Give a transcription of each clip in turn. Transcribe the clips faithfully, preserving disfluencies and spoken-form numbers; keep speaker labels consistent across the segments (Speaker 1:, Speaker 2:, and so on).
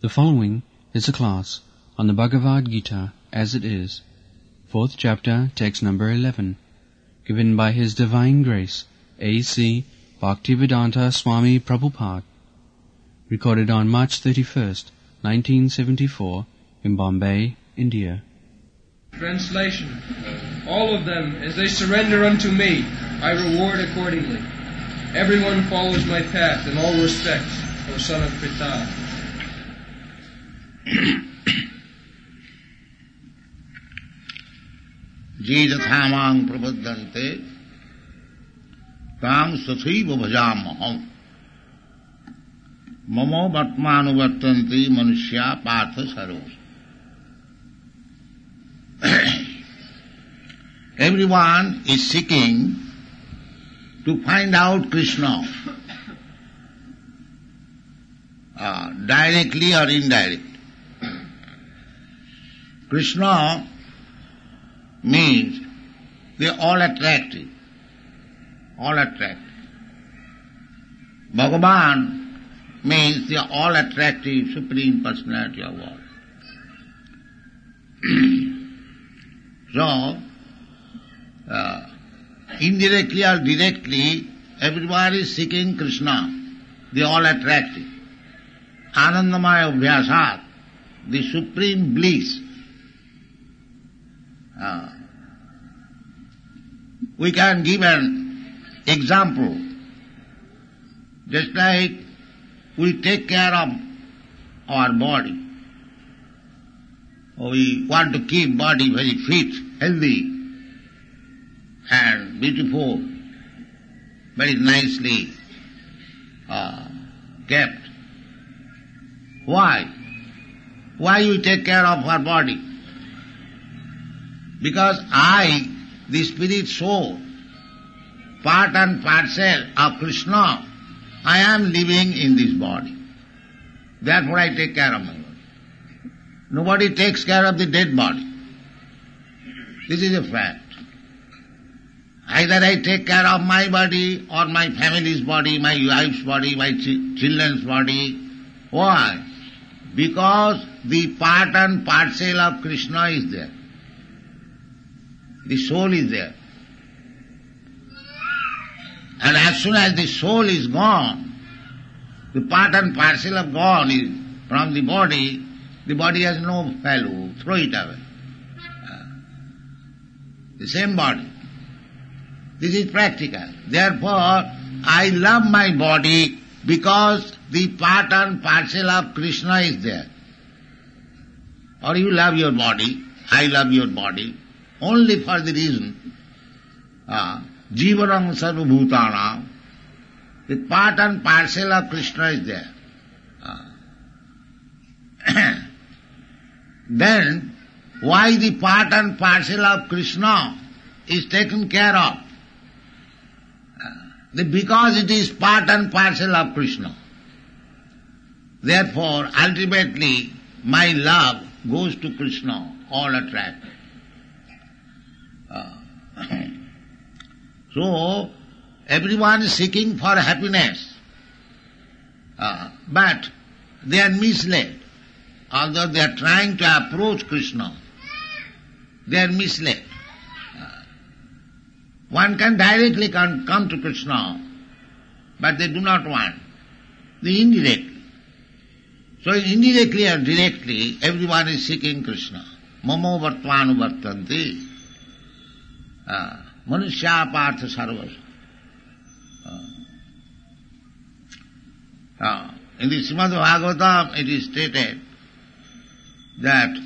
Speaker 1: The following is a class on the Bhagavad Gita as it is, fourth chapter, text number eleven, given by His Divine Grace, A C Bhaktivedanta Swami Prabhupada, recorded on March thirty-first, nineteen seventy-four, in Bombay, India.
Speaker 2: Translation. All of them, as they surrender unto me, I reward accordingly. Everyone follows my path in all respects, O son of Pritha.
Speaker 3: Je yathamang prapaddante tam sathaiva bhajamaham mamo vatmanuvartanti manushya partha sarvas. Everyone is seeking to find out Krishna, uh, directly or indirectly. Krishna means they are all attractive, all attractive. Bhagavan means they are all attractive, Supreme Personality of all. So, uh, indirectly or directly, everyone is seeking Krishna. They are all attractive. Anandamaya Abhyasat, the supreme bliss. Uh, we can give an example. Just like we take care of our body. We want to keep body very fit, healthy, and beautiful, very nicely uh, kept. Why? Why we take care of our body? Because I, the spirit soul, part and parcel of Krishna, I am living in this body. Therefore I take care of my body. Nobody takes care of the dead body. This is a fact. Either I take care of my body or my family's body, my wife's body, my ch- children's body. Why? Because the part and parcel of Krishna is there. The soul is there. And as soon as the soul is gone, the part and parcel of gone is from the body, the body has no value, throw it away. Uh, the same body. This is practical. Therefore, I love my body because the part and parcel of Krishna is there. Or you love your body, I love your body, only for the reason, uh, Jivanam Sarva Bhutanam, the part and parcel of Krishna is there. Uh, then, why the part and parcel of Krishna is taken care of? Uh, because it is part and parcel of Krishna. Therefore, ultimately, my love goes to Krishna, all attracted. Uh, so, everyone is seeking for happiness, uh, but they are misled. Although they are trying to approach Krishna, they are misled. Uh, one can directly come, come to Krishna, but they do not want. They indirectly. So indirectly or directly, everyone is seeking Krishna. Mamo vartvanu vartanti. Uh, Manushya partha sarvas. Uh, uh, in the Srimad Bhagavatam it is stated that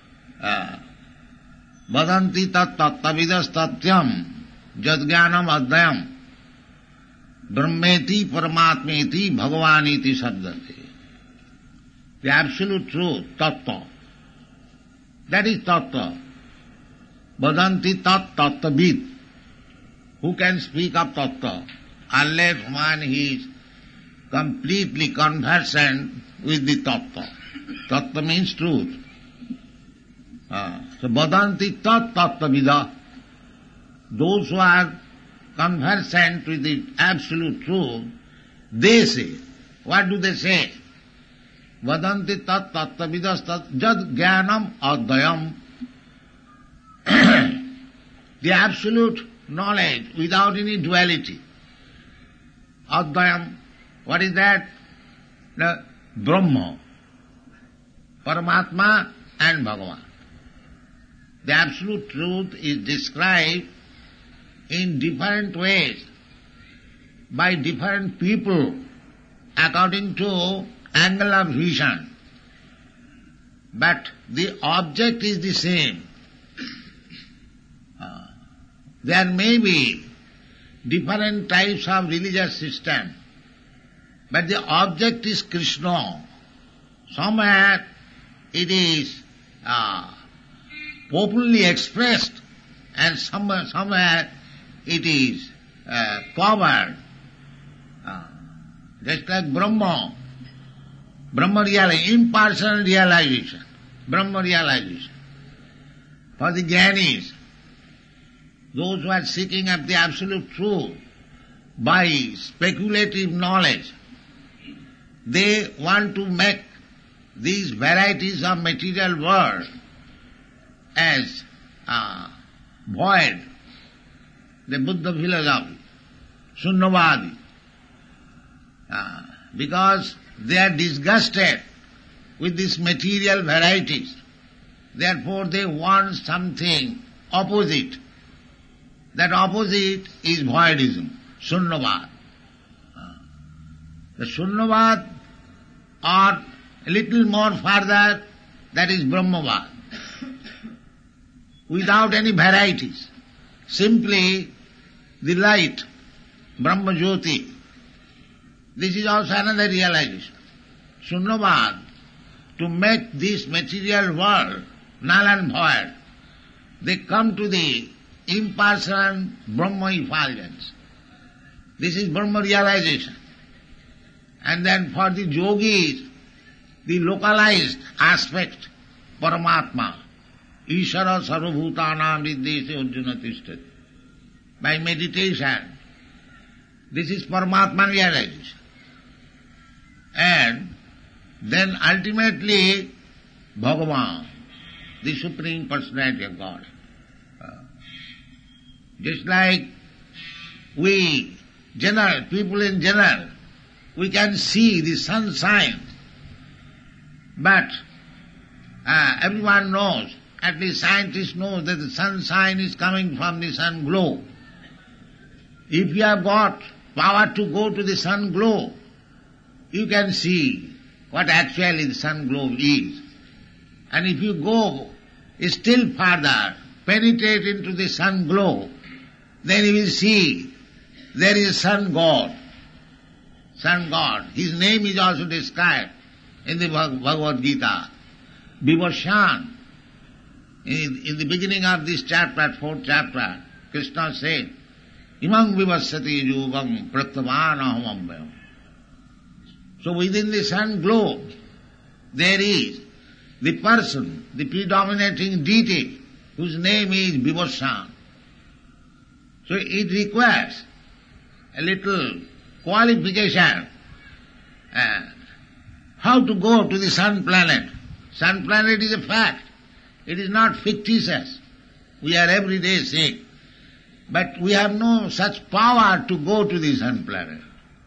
Speaker 3: vadanti tat tattavidas tatyam jadgyanam adhyam brahmeti paramatmeti bhagavaniti sabdati. The absolute truth, tattva. That is tattva. Vadanti tat tattavid. Who can speak of tattva unless one is completely conversant with the tattva. Tattva means truth. Uh, so, vadanti tat tattavida. Those who are conversant with the absolute truth, they say. What do they say? vadanti tat tattavidas tat jad jnanam adayam. The absolute knowledge without any duality. Adayam, what is that? The Brahma, Paramatma and Bhagavan. The absolute truth is described in different ways by different people according to angle of vision. But the object is the same. Uh, there may be different types of religious system, but the object is Krishna. Somewhere it is uh, popularly expressed, and somewhere, somewhere it is uh, covered. Uh, just like Brahma, Brahma realization, impersonal realization, Brahma realization. For the Jnanis, those who are seeking up the absolute truth by speculative knowledge, they want to make these varieties of material world as uh, void, the Buddha philosophy, Sunnavadi, uh, because they are disgusted with these material varieties. Therefore they want something opposite. That opposite is voidism, Sunnavad. Uh, the Sunnavad, or a little more further, that is Brahmavad. Without any varieties. Simply the light, Brahma Jyoti. This is also another realization. Sunnavad, to make this material world null and void, they come to the impersonal Brahma effulgence. This is Brahma realization. And then for the yogis, the localized aspect, Paramatma, Ishara sarvabhutanam viddhese arjuna tishtati. By meditation, this is Paramatma realization. And then ultimately, Bhagavan, the Supreme Personality of God. Just like we, general, people in general, we can see the sunshine, but uh, everyone knows, at least scientists know, that the sunshine is coming from the sun glow. If you have got power to go to the sun glow, you can see what actually the sun glow is. And if you go still further, penetrate into the sun glow, then you will see there is a sun god. Sun god. His name is also described in the Bhagavad Gita. Vibhashan. In, in the beginning of this chapter, fourth chapter, Krishna said, Imam vivasati yugam prattavan ahamambhayam. So within the sun glow, there is the person, the predominating deity, whose name is Vibhashan. So it requires a little qualification. Uh, how to go to the sun planet? Sun planet is a fact. It is not fictitious. We are every day sick. But we have no such power to go to the sun planet.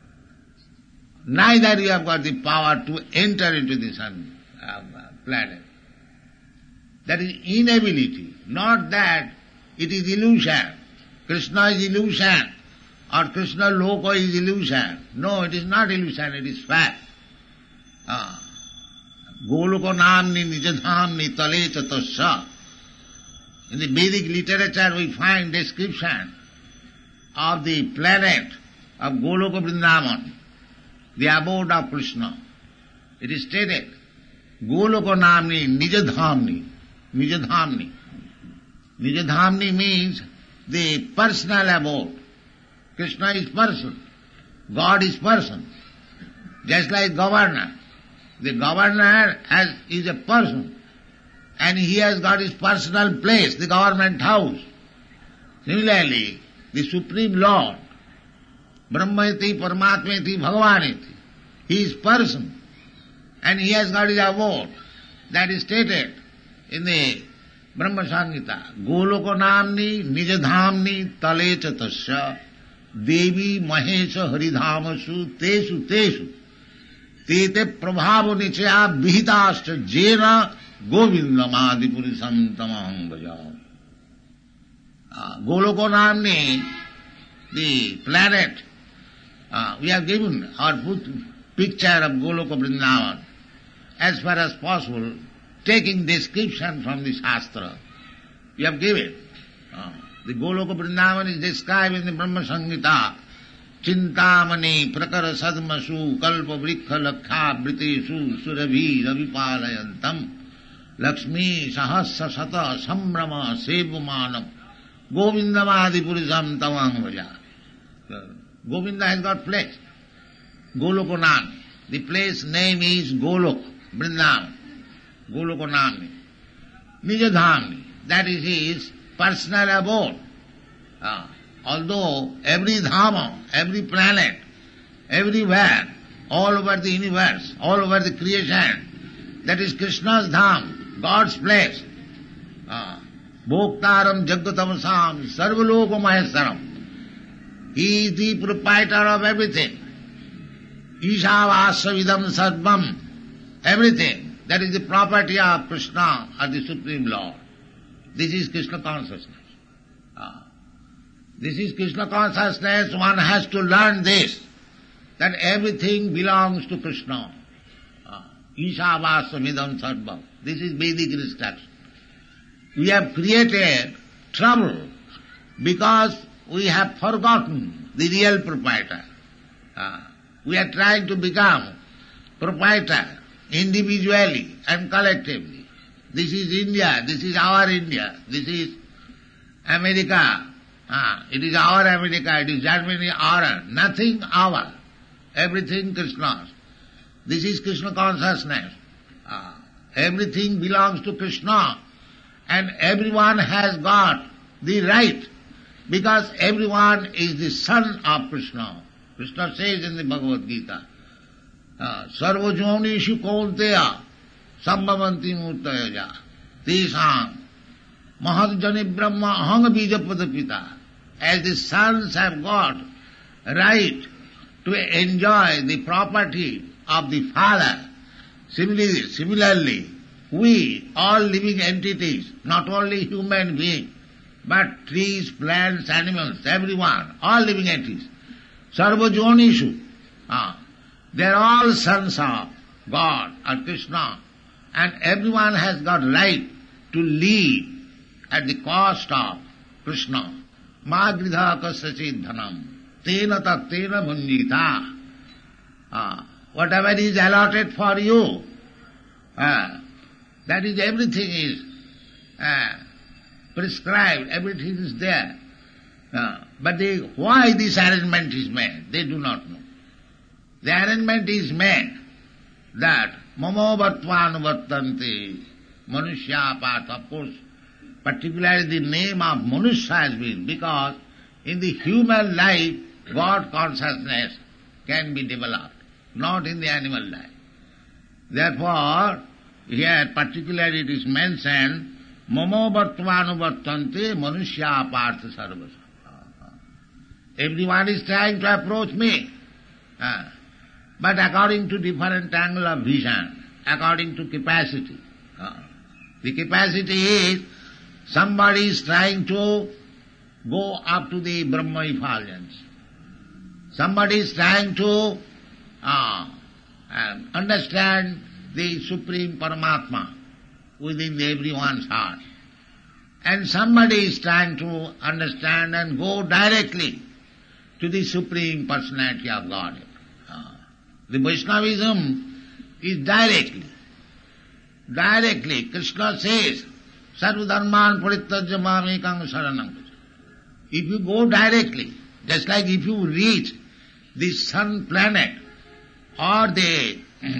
Speaker 3: Neither you have got the power to enter into the sun uh, planet. That is inability, not that it is illusion. Krishna is illusion, or Krishna Loka is illusion. No, it is not illusion, it is fact. Ah. Goloka namni nijadhamni tale tasya. In the Vedic literature we find description of the planet of Goloka Vrindavan, the abode of Krishna. It is stated, Goloka namni nijadhamni, nijadhamni. Nijadhamni means the personal abode. Krishna is person. God is person. Just like governor. The governor has, is a person. And he has got his personal place, the government house. Similarly, the Supreme Lord, Brahmaiti, Paramatmaiti, Bhagavaniti, he is person. and he has got his abode. That is stated in the Brahma Samhita. Goloko namni nijadhamni talecha tasya devi mahesha haridhamasu tesu tesu tete prabhavo nichaya vihitascha jena govindamadipurisam tamaham bhajam. Uh, Goloko namni, the planet, uh, we have given our picture of Goloka Vrindavan as far as possible, taking description from the Shastra. We have given. Uh, the Goloka Vrindavan is described in the Brahma Samhita. Chintamani prakara sadmasu kalpa vrikha lakha britesu surabhi ravipalayantam lakshmi sahasra sata sambrama sevumanam govindamadipurisam tamang vaja. Govinda has got place. Golokonam. The place name is Golok, Vrindavan. Golokonam. Nijadhamni. That is his personal abode. Uh, although every dhamma, every planet, everywhere, all over the universe, all over the creation, that is Krishna's dham, God's place. Uh, Bhoktaram Jagatamasam Sarvaloka Maheswaram. He is the proprietor of everything. Ishavasya Sarvam. Everything. That is the property of Krishna or the Supreme Lord. This is Krishna consciousness. Ah. This is Krishna consciousness. One has to learn this, that everything belongs to Krishna. Ah. Ishavasya Sarvam. This is Vedic instruction. We have created trouble because we have forgotten the real proprietor. Uh, we are trying to become proprietor individually and collectively. This is India, this is our India, this is America, uh, it is our America, it is Germany, our, nothing our, everything Krishna's. This is Krishna consciousness. Uh, everything belongs to Krishna. And everyone has got the right, because everyone is the son of Krishna. Krishna says in the Bhagavad Gita, Sarvajonishu kaunteya sambhavanti murtayaja tesam mahadjani brahma ahanga bijapada pita. As the sons have got right to enjoy the property of the father, similarly, similarly we, all living entities, not only human beings, but trees, plants, animals, everyone, all living entities, Sarvajonishu, ah, they are all sons of God or Krishna, and everyone has got right to live at the cost of Krishna. Ma gridha kasachid dhanam, tena tat tena bhunjita. Ah, whatever is allotted for you, ah, that is, everything is uh, prescribed, everything is there. Uh, but they, why this arrangement is made, they do not know. The arrangement is made that mamo vatvanuvattante manushya path. Of course, particularly the name of Manusya has been, because in the human life, God consciousness can be developed, not in the animal life. Therefore, here particularly it is mentioned, mamo bhartvanuvartante manushya partha sarvasa. Everyone is trying to approach me, uh, but according to different angle of vision, according to capacity. Uh, the capacity is, somebody is trying to go up to the Brahma effulgence. Somebody is trying to uh, uh, understand the Supreme Paramatma within everyone's heart. And somebody is trying to understand and go directly to the Supreme Personality of Godhead. Uh, the Vaishnavism is directly. Directly, Krishna says, Sarvadharman parittajya mamekam saranam. If you go directly, just like if you reach the sun planet or the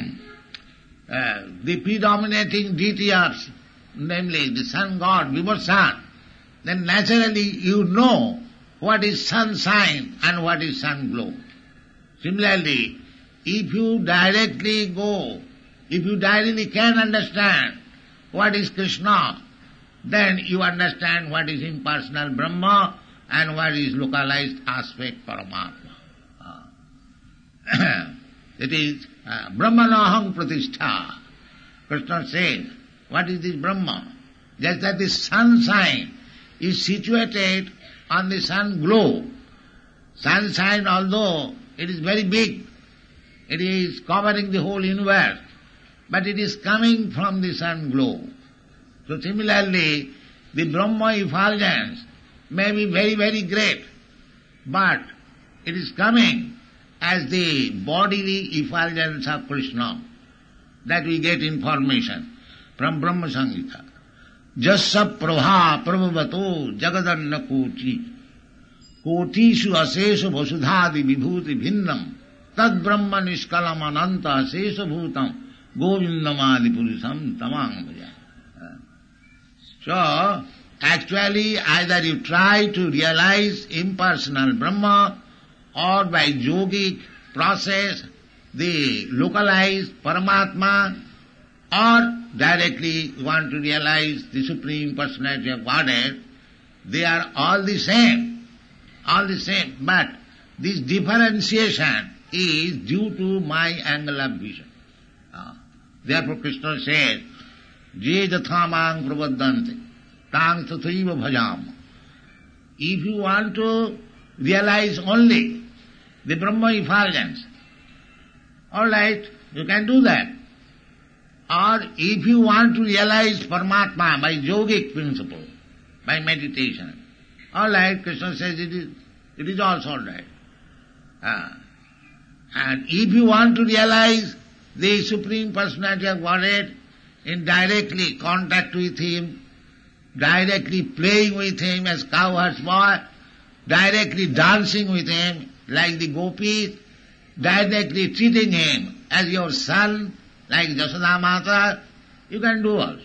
Speaker 3: uh, the predominating deity of, namely the sun god, Vibhasan, then naturally you know what is sunshine and what is sun glow. Similarly, if you directly go If you directly can understand what is Krishna, then you understand what is impersonal Brahma and what is localized aspect Paramatma. Uh, it is uh, Brahmanaham Pratishtha. Krishna says, what is this Brahma? Just that the sunshine is situated on the sun globe. Sunshine, although it is very big, it is covering the whole universe, but it is coming from the sun globe. So similarly, the Brahma effulgence may be very, very great, but it is coming as the bodily effulgence of Krishna. That we get information from Brahma Samhita. Jassa prabha prabhavato jagadanna koti kotishu asesha vasudhadi vibhuti bhinnam tad brahma niskalam ananta asesha bhutam govindamadi purusam tamang bhaja. So, actually either you try to realize impersonal Brahma or by yogic process the localized Paramatma, or directly you want to realize the Supreme Personality of Godhead. They are all the same, all the same, but this differentiation is due to my angle of vision. Uh, therefore Krishna said, Je jathamang prabhaddante, tang tathaiva bhajam. If you want to realize only the Brahma effulgence, all right, you can do that. Or if you want to realize Paramatma by yogic principle, by meditation, all right, Krishna says it is, it is also all right. Uh, and if you want to realize the Supreme Personality of Godhead in directly contact with Him, directly playing with Him as cowherd's boy, directly dancing with Him like the gopis, directly treating Him as your son, like Jasoda Mata, you can do also.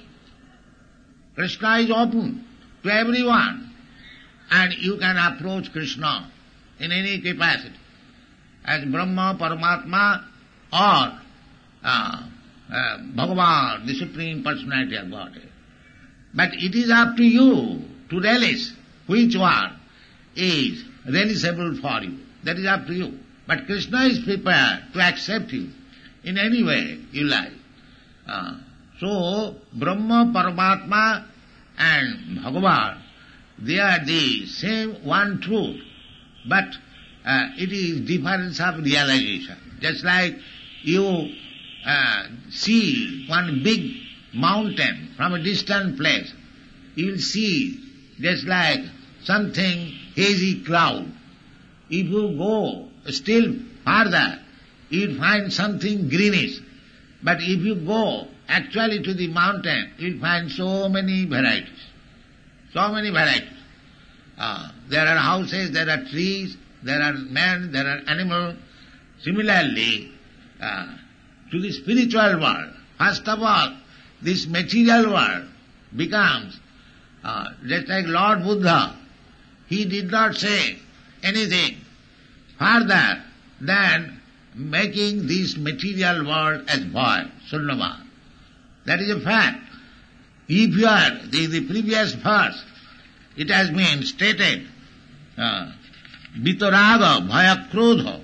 Speaker 3: Krishna is open to everyone, and you can approach Krishna in any capacity, as Brahma, Paramatma, or uh, uh, Bhagavan, the Supreme Personality of Godhead. But it is up to you to relish which one is relishable for you. That is up to you. But Krishna is prepared to accept you in any way you like. Uh, so, Brahma, Paramatma and Bhagavan, they are the same one truth, but uh, it is difference of realization. Just like you uh, see one big mountain from a distant place, you will see just like something hazy cloud. If you go still further, you will find something greenish. But if you go actually to the mountain, you will find so many varieties. So many varieties. Uh, there are houses, there are trees, there are men, there are animals. Similarly, uh, to the spiritual world, first of all, this material world becomes, uh, just like Lord Buddha, he did not say anything further than making this material world as void, sunnava. That is a fact. If you are, the, the previous verse, it has been stated, uh, vitaraga, bhaya, krodha.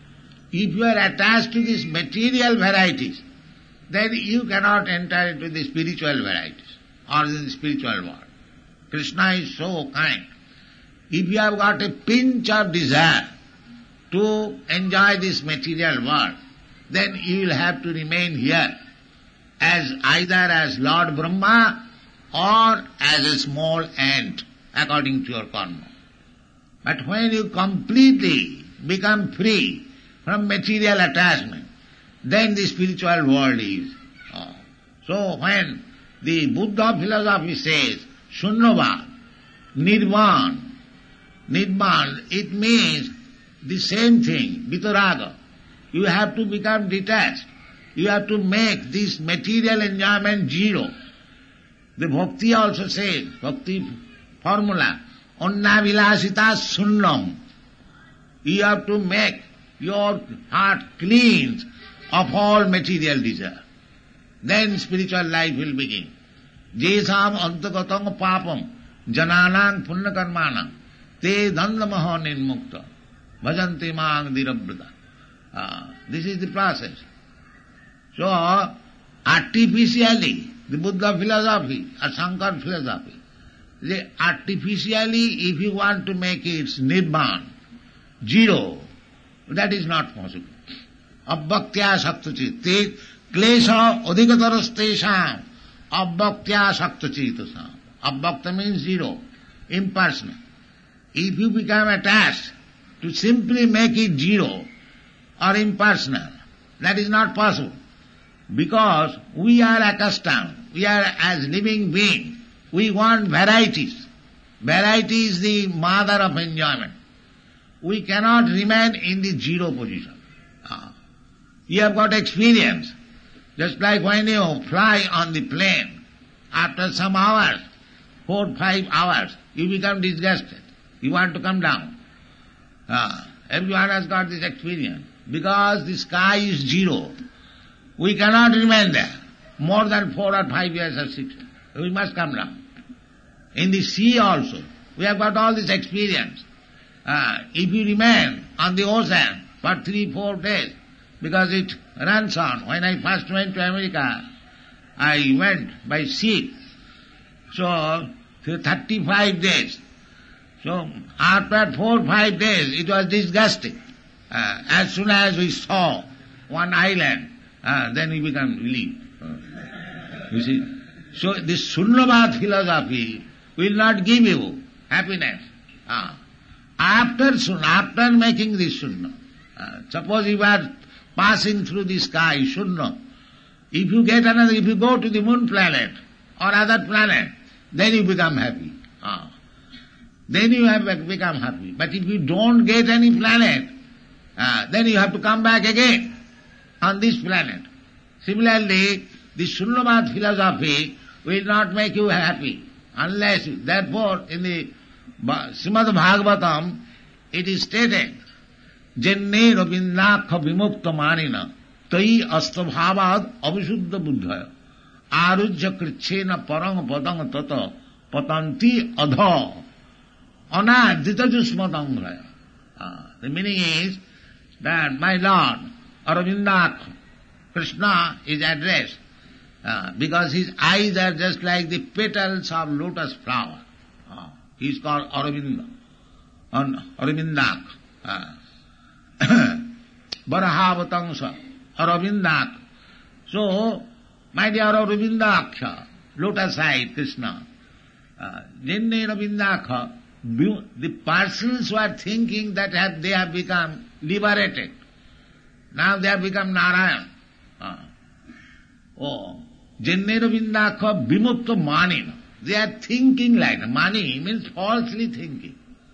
Speaker 3: If you are attached to these material varieties, then you cannot enter into the spiritual varieties or in the spiritual world. Krishna is so kind. If you have got a pinch of desire to enjoy this material world, then you will have to remain here as either as Lord Brahma or as a small ant according to your karma. But when you completely become free from material attachment, then the spiritual world is. Oh. So when the Buddha philosophy says Shunyavad, Nirvan, Nirvan, it means the same thing, Vitaraga. You have to become detached. You have to make this material enjoyment zero. The Bhakti also says, Bhakti formula, Onna vilasita sunnam. You have to make your heart clean of all material desire. Then spiritual life will begin. Jesam antagatam papam jananang punya karmanam te dandamaha nirmukta bhajanti mang dirabrata. Uh, this is the process. So, artificially, the Buddha philosophy or Shankar philosophy, they artificially, if you want to make it nirvan, zero, that is not possible. Abbhaktya saktachit, te klesha adhikatarastesham, abbhaktya saktachitasam. Abbhakta means zero, impersonal. If you become attached to simply make it zero or impersonal, that is not possible. Because we are accustomed, we are as living beings, we want varieties. Variety is the mother of enjoyment. We cannot remain in the zero position. Ah. You have got experience. Just like when you fly on the plane, after some hours, four, five hours, you become disgusted. You want to come down. Ah. Everyone has got this experience. Because the sky is zero, we cannot remain there more than four or five years or six years. We must come down. In the sea also, we have got all this experience. Uh, if you remain on the ocean for three, four days, because it runs on. When I first went to America, I went by sea. So, thirty-five days. So, after four, five days, it was disgusting. Uh, as soon as we saw one island, uh, then we become relieved. Uh, you see? So this Sunnavad philosophy will not give you happiness. Uh, after Sunnah, after making this Sunnah, uh, suppose you are passing through the sky, Sunnah, if you get another, if you go to the moon planet or other planet, then you become happy. Uh, then you have become happy. But if you don't get any planet, Uh, then you have to come back again on this planet. Similarly, the Sunnavad philosophy will not make you happy unless you, therefore in the Srimad Bhagavatam it is stated, Jenne Rabindakha Vimukta Manina Tai Astabhavad Avisuddha Buddhaya Arujya Krichena Parang Padang Tata Patanti Adha Anadita Jusmatangraya. The meaning is that my Lord, Aravinda Krishna is addressed uh, because his eyes are just like the petals of lotus flower. Uh, he is called Aravinda, Aravindak. Uh, Barahavatangsa, Aravindak. So, my dear Aravindaksha, lotus-eyed Krishna, Jenne Ravindakha, the persons who are thinking that have, they have become liberated. Now they have become Narayan. Uh, oh, Jenne Ravindakha Vimukta Manina. They are thinking like Mani means falsely thinking.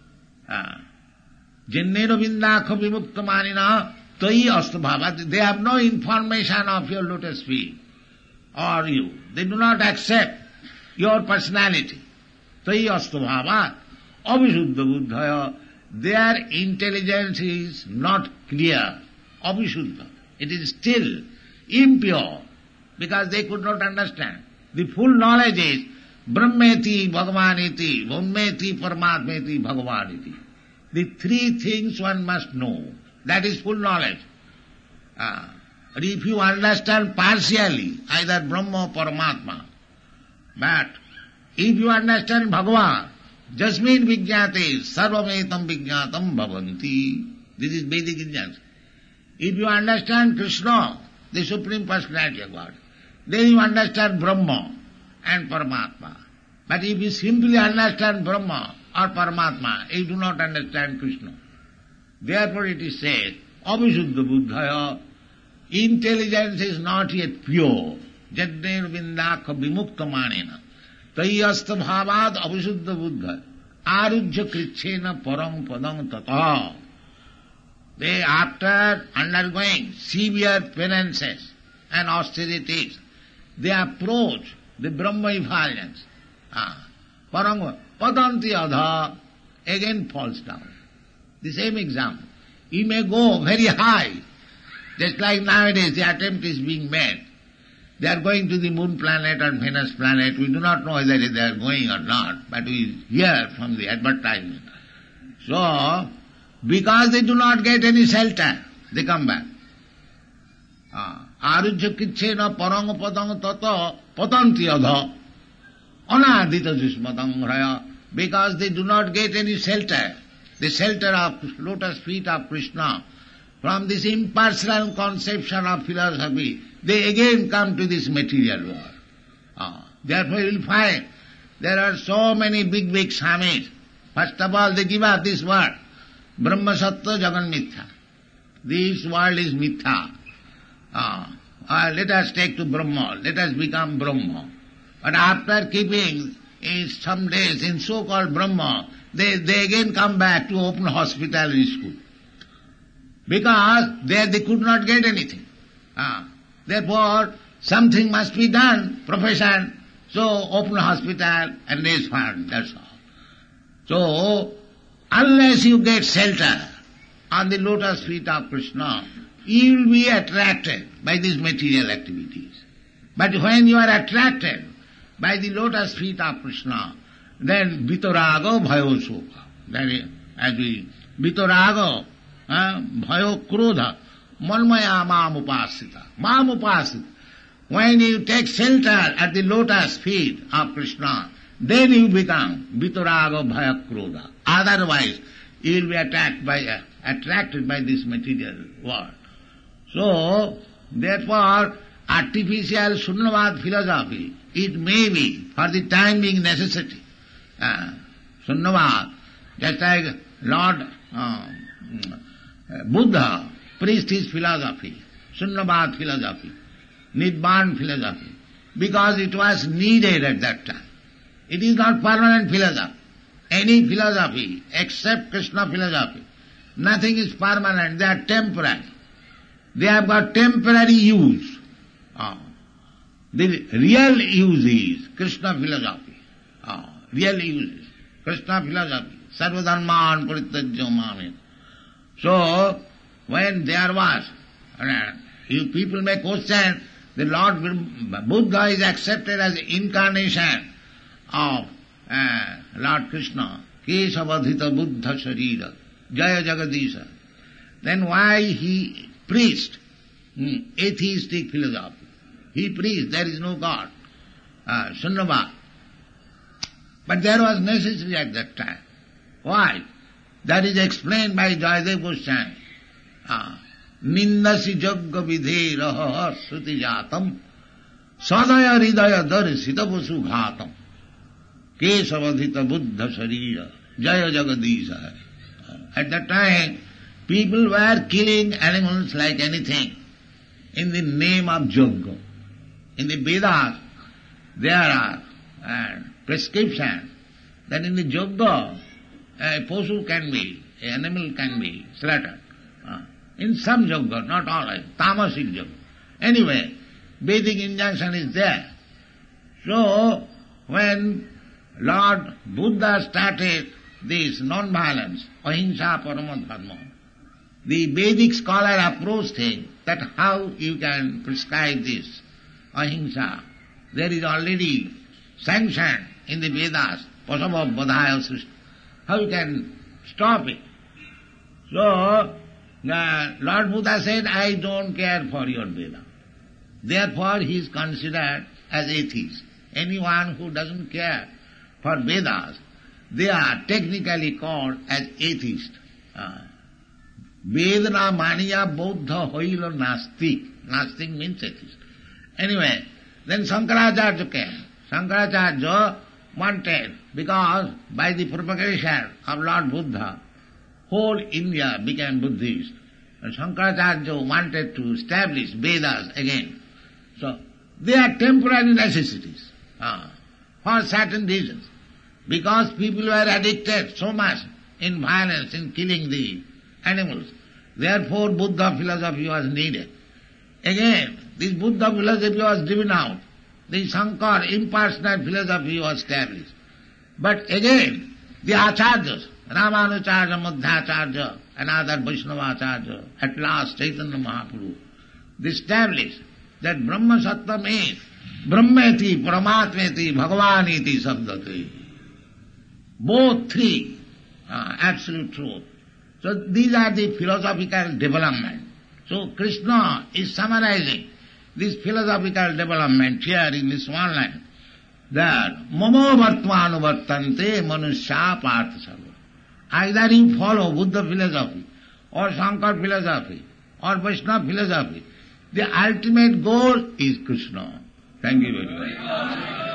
Speaker 3: Jenne Ravindakha Vimukta Manina Tai Astabhava. They have no information of your lotus feet or you. They do not accept your personality. Tai Astabhava. Avisuddha Buddhaya, their intelligence is not clear. Avisuddha. It is still impure because they could not understand. The full knowledge is Brahmeti, Bhagavaniti, Vammeti, Paramatmeti, Bhagavaniti. The three things one must know. That is full knowledge. Uh, but if you understand partially, either Brahma or Paramatma, but if you understand Bhagavan, Jasmin Vijñate, Sarvametam Vijñatam Bhavanti. This is Vedic Vijñāna. If you understand Krishna, the Supreme Personality of God, then you understand Brahma and Paramatma. But if you simply understand Brahma or Paramatma, you do not understand Krishna. Therefore it is said, Avisuddha Buddhaya, intelligence is not yet pure. Jadner Vindakha Vimukta Manena. Tayyasta bhavad avisuddha buddha arujya krichena param padam tata. They, after undergoing severe penances and austerities, they approach the Brahma effulgence. Ah, parang padanti adha, again falls down. The same example. You may go very high, just like nowadays the attempt is being made. They are going to the moon planet or Venus planet. We do not know whether they are going or not, but we hear from the advertisement. So, because they do not get any shelter, they come back. Arujya kitchena parang padang tata patanti adha anadita jismatang raya. Because they do not get any shelter, the shelter of lotus feet of Krishna, from this impersonal conception of philosophy, they again come to this material world. Ah, therefore you will find there are so many big, big swamis. First of all, they give up this word, Brahma Sattva Jagan Mithya. This world is Mithya. Ah, ah, let us take to Brahma, let us become Brahma. But after keeping in some days in so-called Brahma, they, they again come back to open hospital and school. Because there they could not get anything. Ah. Therefore, something must be done, profession. So, open hospital and raise fund, that's all. So, unless you get shelter on the lotus feet of Krishna, you will be attracted by these material activities. But when you are attracted by the lotus feet of Krishna, then vitarago bhayo sukha. Then as we, vitarago, uh, bhayo krodha, manmaya mam upasita, mam upasita. When you take shelter at the lotus feet of Krishna, then you become vitarago bhaya krodha. Otherwise, you will be attacked by, uh, attracted by this material world. So, therefore, artificial Sunnavad philosophy, it may be for the time being necessity. Uh, Sunnavad, just like Lord uh, Buddha preached his philosophy, Sunnavad philosophy, Nibbana philosophy, because it was needed at that time. It is not permanent philosophy. Any philosophy except Krishna philosophy, nothing is permanent, they are temporary. They have got temporary use. Uh, the real use is Krishna philosophy. Uh, real use is Krishna philosophy. Sarvadharman parityajya mamit. So, when there was, uh, you people may question, the Lord Buddha is accepted as incarnation of uh, Lord Krishna. Kesavadhita Buddha Sharira, Jaya Jagadisha. Then why he preached hmm, atheistic philosophy? He preached there is no God, uh, Sunnavad. But there was necessity at that time. Why? That is explained by Jayadeva Goswami. Uh, Nindasi jagga vidhe raha sruti jatam sadaya hridaya darsita vasu ghatam kesavadhita buddha sharira jaya jagadisha. At that time, people were killing animals like anything in the name of Jogga. In the Vedas, there are uh, prescriptions that in the Jogga, a Posu can be, an animal can be slaughtered. Uh, in some Jogga, not all, tamasic Jogga. Anyway, Vedic injunction is there. So, when Lord Buddha started this non-violence, ahimsa parama dharma, the Vedic scholar approached him that how you can prescribe this ahimsa. There is already sanctioned in the Vedas, pasava badhaya srishti. How you can stop it? So, the Lord Buddha said, I don't care for your Veda. Therefore, he is considered as atheist. Anyone who doesn't care for Vedas, they are technically called as atheist. Uh, Vedana maniya bodha hoila nastik. Nastik means atheist. Anyway, then Shankaracharya came. Shankaracharya wanted, because by the propagation of Lord Buddha, whole India became Buddhist. And Shankaracharya wanted to establish Vedas again. So, they are temporary necessities uh, for certain reasons. Because people were addicted so much in violence, in killing the animals. Therefore, Buddha philosophy was needed. Again, this Buddha philosophy was driven out. The Shankar impersonal philosophy was established. But again, the Acharyas, Ramanujarya, Madhvacharya, and other Vaishnava Acharya, at last Chaitanya Mahaprabhu, they established that Brahma Sattam is Brahmeti, Paramatmeti, Bhagavaniti Sabdati. Both three uh, absolute truth. So these are the philosophical development. So Krishna is summarizing this philosophical development here in this one line. That Mamo Vartmanu Vartante Manusya Partha Sarva. Either you follow Buddha philosophy or Shankar philosophy or Vaishnava philosophy. The ultimate goal is Krishna. Thank you very much.